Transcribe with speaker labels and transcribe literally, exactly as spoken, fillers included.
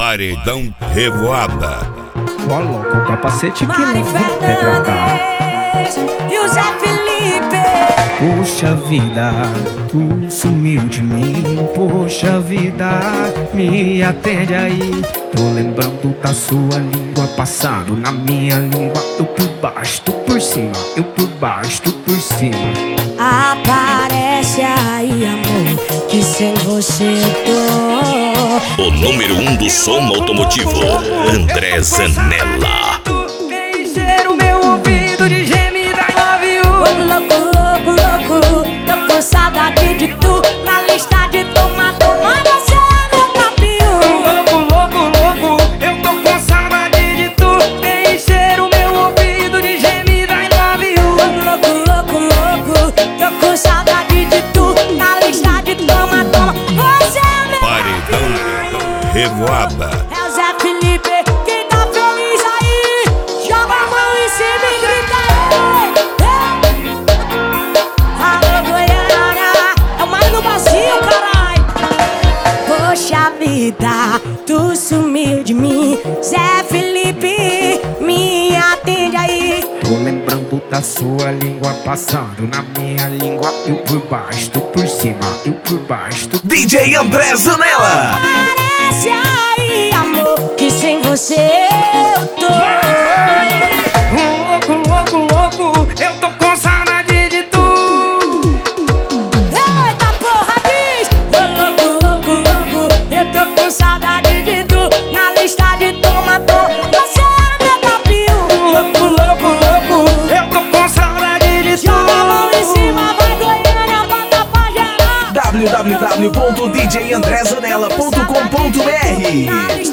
Speaker 1: Paredão Revoada.
Speaker 2: Coloca o capacete que
Speaker 3: Mari
Speaker 2: não vou retratar.
Speaker 3: Fernandes e o Zé Felipe.
Speaker 2: Poxa vida, tu sumiu de mim. Poxa vida, me atende aí. Tô lembrando da sua língua passando na minha língua. Eu por baixo, tu por cima. Eu por baixo, tu por cima.
Speaker 3: Aparece aí, amor, que sem você eu tô.
Speaker 1: O número um do som automotivo, André Zanella.
Speaker 2: Encher o meu ouvido de gemido, I love you.
Speaker 3: Louco, louco, louco, tô com saudade de tu. Na lista de toma, toma, você é meu campeão.
Speaker 2: Louco, louco, louco, eu tô com saudade de tu. Encher o meu ouvido de gemido, I love you.
Speaker 3: Louco, louco, louco, tô com saudade de tu. Na lista de toma, toma, você é meu
Speaker 1: Paredão Revoada.
Speaker 3: É o Zé Felipe, quem tá feliz aí, joga a mão em cima e grita ei, ei. Alô Goiânia, é o mais no Brasil, carai. Poxa vida, tu sumiu de mim, Zé Felipe, me atende aí.
Speaker 2: Tô lembrando da sua língua passando na minha língua. Eu por baixo, tu por cima. Eu por baixo, tu...
Speaker 1: D J André Zanella.
Speaker 3: Aparece aí, amor, que sem você eu tô.
Speaker 2: Louco, louco, louco, eu tô com saudade de tu.
Speaker 3: Eita porra, diz! Ô louco, louco, louco, eu tô com saudade de tu. Na lista de toma, toma, você é meu campeão.
Speaker 2: Louco, louco, louco, eu tô com saudade de tu.
Speaker 3: Joga a mão em cima, vai Goiânia, bota pra gerar.
Speaker 4: w w w ponto d j andré zanella ponto com ponto b r